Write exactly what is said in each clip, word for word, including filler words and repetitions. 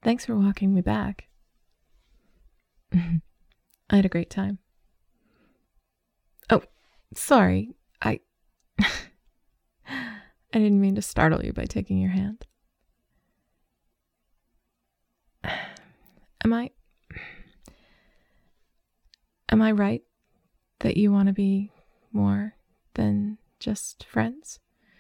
Thanks for walking me back. I had a great time. Oh, sorry. I I didn't mean to startle you by taking your hand. Am I Am I right that you want to be more than just friends?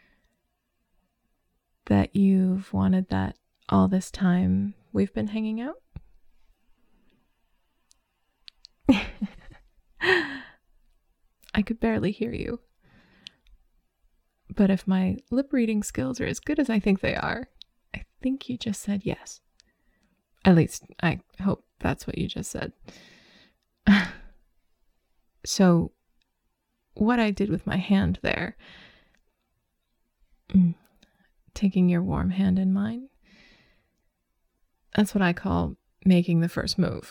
That you've wanted that all this time we've been hanging out? I could barely hear you. But if my lip reading skills are as good as I think they are, I think you just said yes. At least, I hope that's what you just said. So, what I did with my hand there, taking your warm hand in mine, that's what I call making the first move.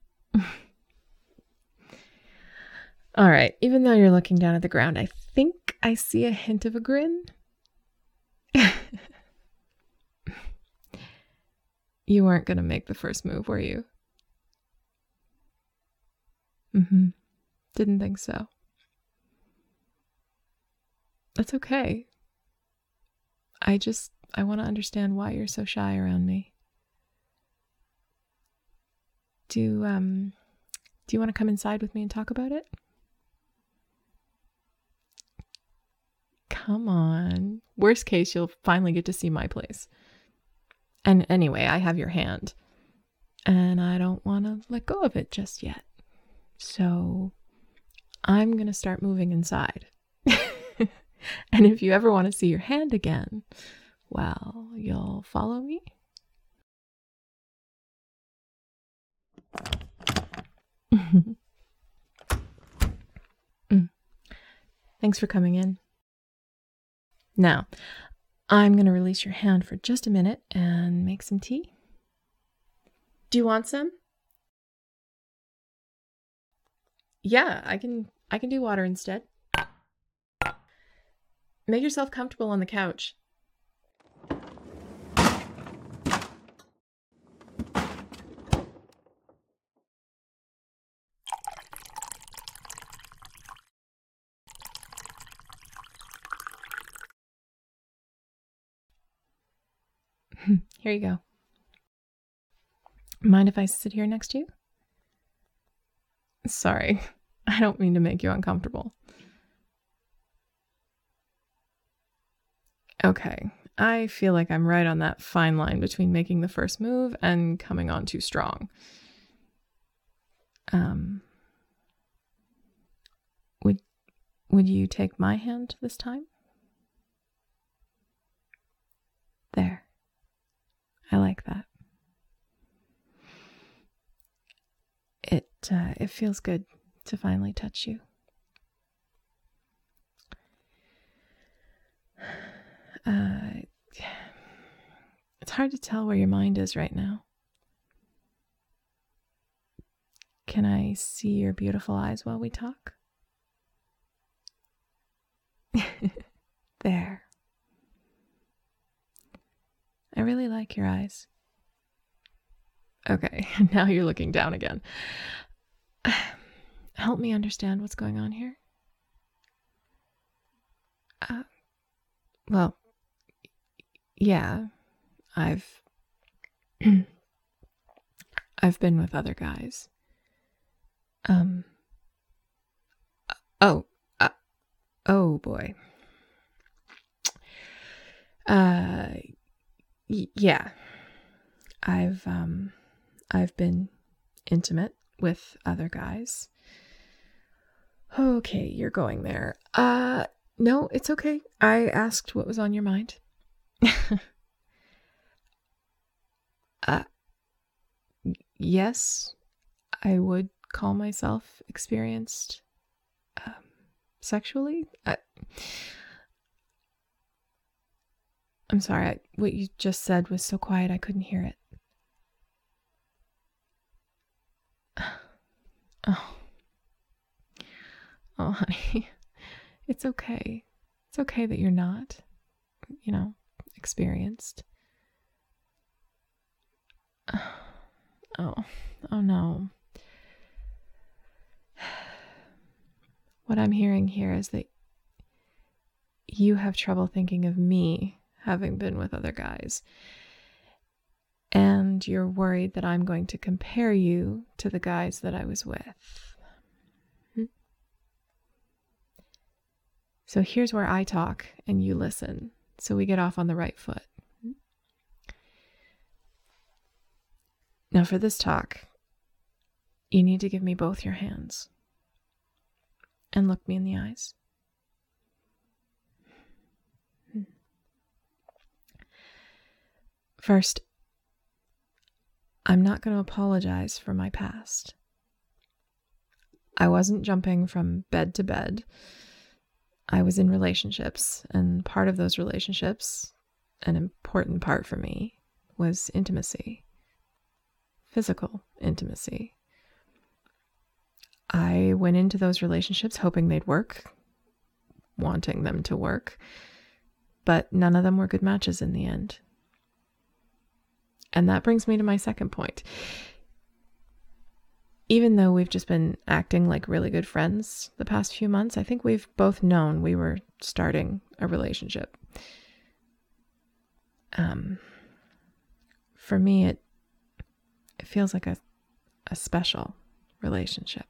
All right, even though you're looking down at the ground, I think I see a hint of a grin. You weren't going to make the first move, were you? Mm-hmm. Didn't think so. That's okay. I just, I want to understand why you're so shy around me. Do, um, do you want to come inside with me and talk about it? Come on. Worst case, you'll finally get to see my place. And anyway, I have your hand. And I don't want to let go of it just yet. So I'm going to start moving inside. And if you ever want to see your hand again, well, you'll follow me. mm. Thanks for coming in. Now, I'm going to release your hand for just a minute and make some tea. Do you want some? Yeah, I can I can do water instead. Make yourself comfortable on the couch. Here you go. Mind if I sit here next to you? Sorry, I don't mean to make you uncomfortable. Okay, I feel like I'm right on that fine line between making the first move and coming on too strong. Um, would would you take my hand this time? There. I like that. It uh, it feels good to finally touch you. Uh, it's hard to tell where your mind is right now. Can I see your beautiful eyes while we talk? There. I really like your eyes. Okay, now you're looking down again. Help me understand what's going on here. Uh, well, yeah, I've I've been with other guys. Um. Oh. Uh, oh boy. Uh. Y- yeah. I've um. I've been intimate with other guys. Okay, you're going there. Uh, no, it's okay. I asked what was on your mind. uh, yes, I would call myself experienced um, sexually. I, I'm sorry, I, what you just said was so quiet I couldn't hear it. Oh. Oh, honey, it's okay. It's okay that you're not, you know, experienced. Oh, oh no. What I'm hearing here is that you have trouble thinking of me having been with other guys. And you're worried that I'm going to compare you to the guys that I was with. Hmm. So here's where I talk and you listen, so we get off on the right foot. Now for this talk, you need to give me both your hands and look me in the eyes. First, I'm not going to apologize for my past. I wasn't jumping from bed to bed. I was in relationships, and part of those relationships, an important part for me, was intimacy. Physical intimacy. I went into those relationships hoping they'd work, wanting them to work, but none of them were good matches in the end. And that brings me to my second point. Even though we've just been acting like really good friends the past few months, I think we've both known we were starting a relationship. Um, for me, it it feels like a, a special relationship.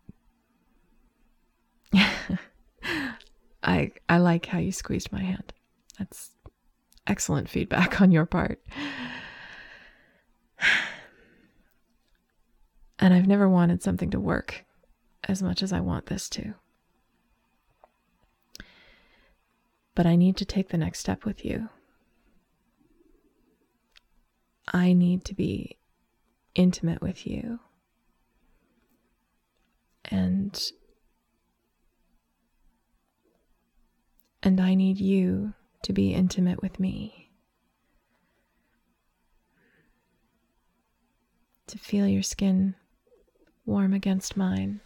I I like how you squeezed my hand. That's excellent feedback on your part. And I've never wanted something to work as much as I want this to. But I need to take the next step with you. I need to be intimate with you. And and I need you to be intimate with me. To feel your skin warm against mine.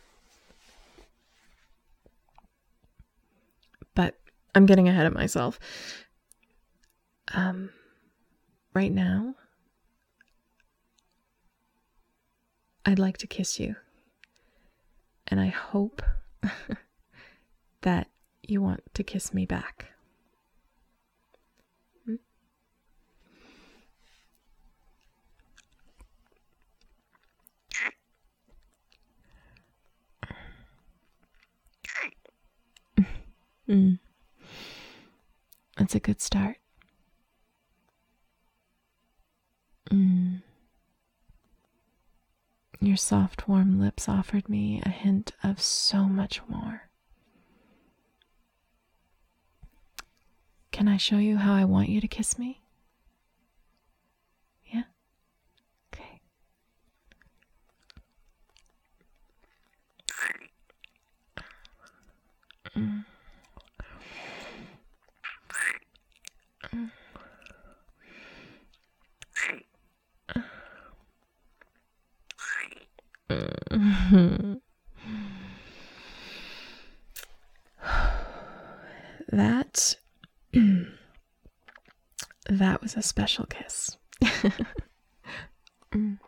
But I'm getting ahead of myself. Um, right now, I'd like to kiss you. And I hope that you want to kiss me back. Hmm? Mm. That's a good start. Mm. Your soft, warm lips offered me a hint of so much more. Can I show you how I want you to kiss me? Yeah? Okay. Mm. That that was a special kiss. Mm.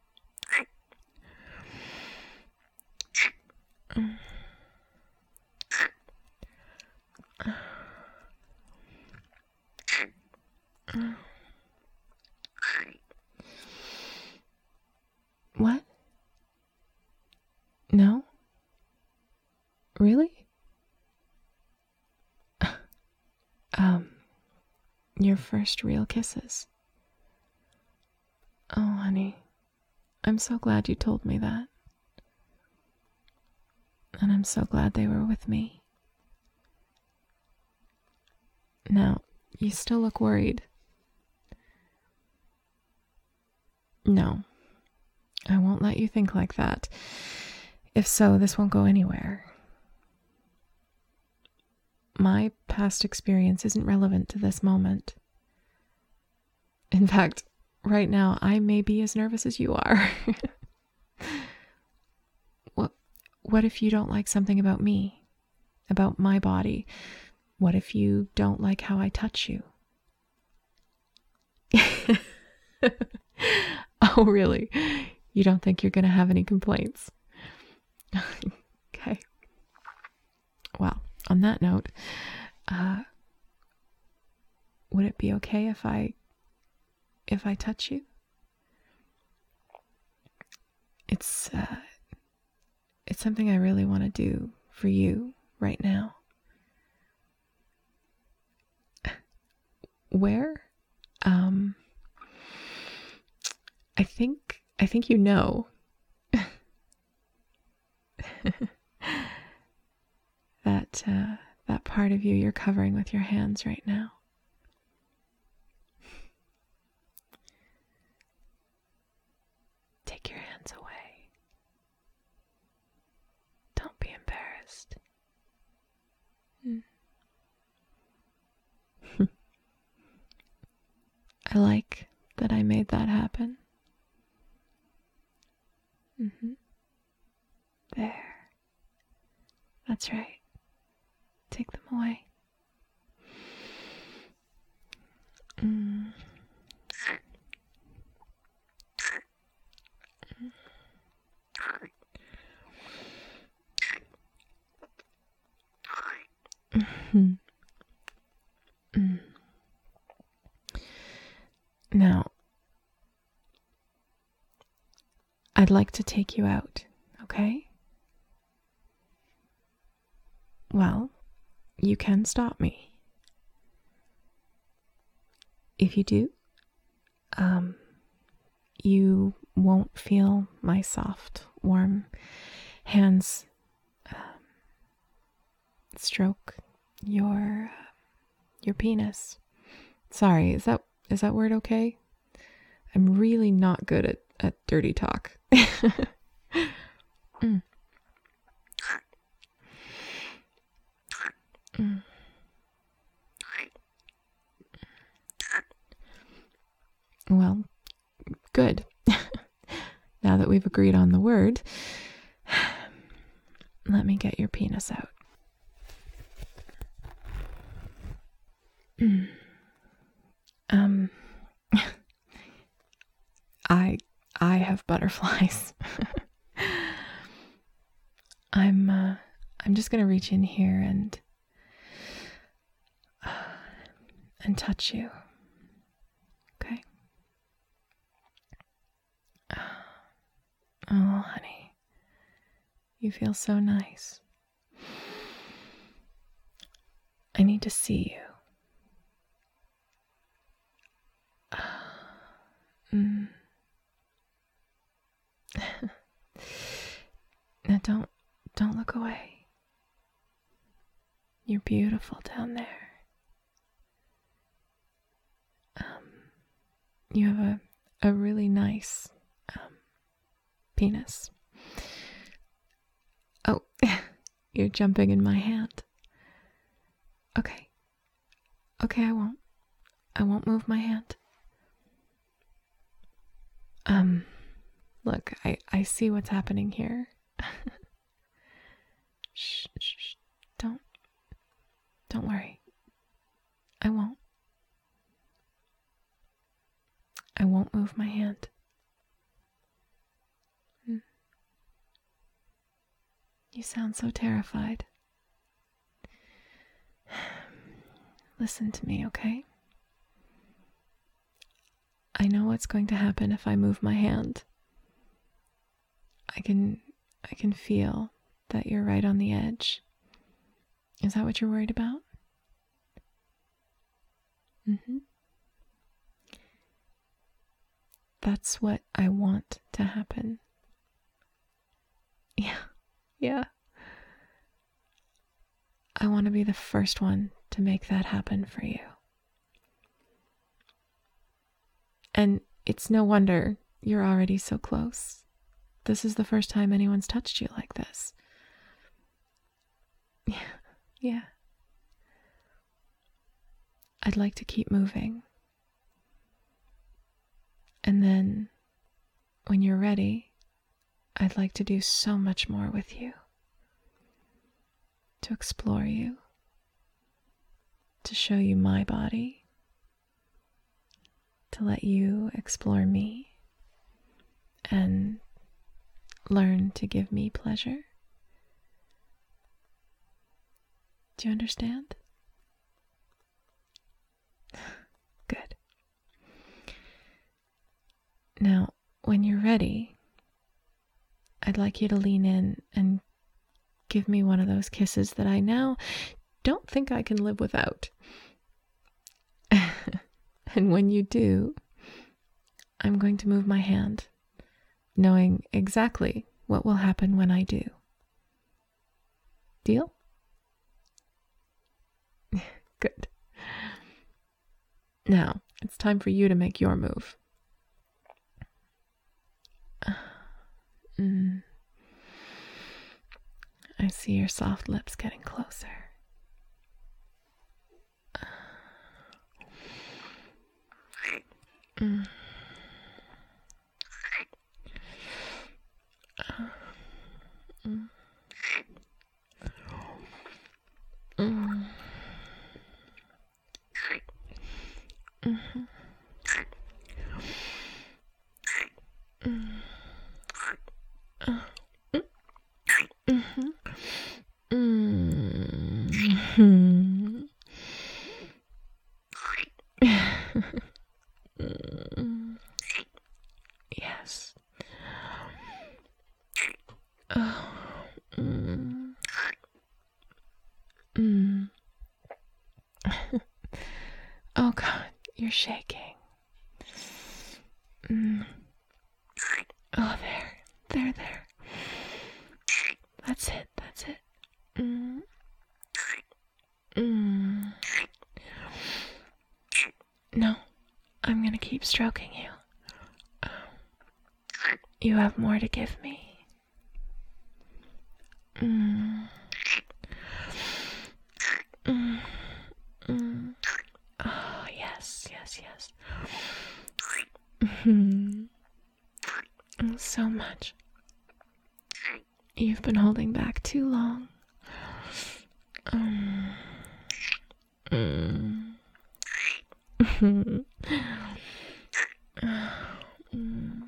What? No? Really? Um, your first real kisses. Oh, honey, I'm so glad you told me that. And I'm so glad they were with me. Now, you still look worried. No, I won't let you think like that. If so, this won't go anywhere. My past experience isn't relevant to this moment. In fact, right now, I may be as nervous as you are. What, what if you don't like something about me? About my body? What if you don't like how I touch you? Oh Oh, really? You don't think you're going to have any complaints? Okay. Well, on that note, uh, would it be okay if I, if I touch you? It's, uh, it's something I really want to do for you right now. Where? Um, I think, I think you know. that, uh, that part of you you're covering with your hands right now. Take your hands away. Don't be embarrassed. Mm. I like that I made that happen. Mm-hmm. There. That's right. Take them away. Mm. Mm-hmm. Mm. Now, I'd like to take you out, okay? Well, you can stop me. If you do, um, you won't feel my soft, warm hands um, stroke your uh, your penis. Sorry, is that is that word okay? I'm really not good at, at dirty talk. mm. Mm. Well, good. Now that we've agreed on the word, let me get your penis out. um, I I have butterflies. I'm uh, I'm just gonna reach in here and uh, and touch you. Okay. Oh, honey, you feel so nice. I need to see you. Mm. Now don't don't look away. You're beautiful down there. Um, you have a a really nice um, penis. Oh, you're jumping in my hand. Okay. Okay, I won't. I won't move my hand. Um, look, I, I see what's happening here. shh, shh, shh. Don't, don't worry. I won't. I won't move my hand. Hmm. You sound so terrified. Listen to me, okay? I know what's going to happen if I move my hand. I can I can feel that you're right on the edge. Is that what you're worried about? Mm-hmm. That's what I want to happen. Yeah, yeah. I want to be the first one to make that happen for you. And it's no wonder you're already so close. This is the first time anyone's touched you like this. Yeah, yeah. I'd like to keep moving. And then, when you're ready, I'd like to do so much more with you. To explore you. To show you my body. To let you explore me. and learn to give me pleasure. Do you understand? Good. Now, when you're ready, I'd like you to lean in and give me one of those kisses that I now don't think I can live without. And when you do, I'm going to move my hand, knowing exactly what will happen when I do. Deal? Good. Now, it's time for you to make your move. Mm. I see your soft lips getting closer. Mm. Mm. Mm. Mm-hmm. Mm. Uh. Mm-hmm. Mm-hmm. Yes. Oh. Mm. Mm. Oh God, you're shaking. Mm. Oh, there, there, there. That's it, that's it. Mm. Mm. No, I'm gonna keep stroking you. You have more to give me. Mm. Mm. Mm. Oh, yes, yes, yes. Mm-hmm. So much. You've been holding back too long. Um. Mm. Mm. Mm.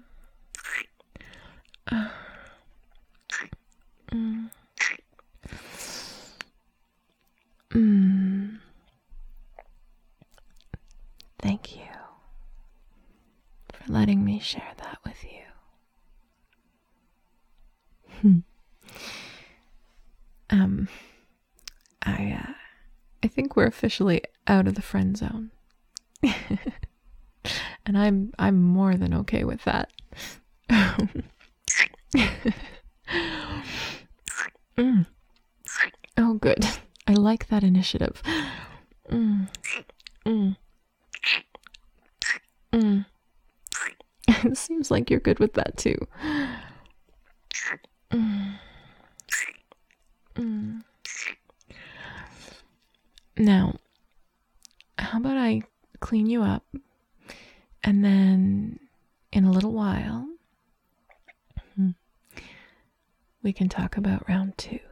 Uh. Mm. Mm. Thank you for letting me share that with you. um, I, uh, I think we're officially out of the friend zone, and I'm I'm more than okay with that. mm. Oh, good. I like that initiative. Mm. Mm. Mm. It seems like you're good with that too. Mm. Mm. Now, how about I clean you up, and then in a little while, we can talk about round two.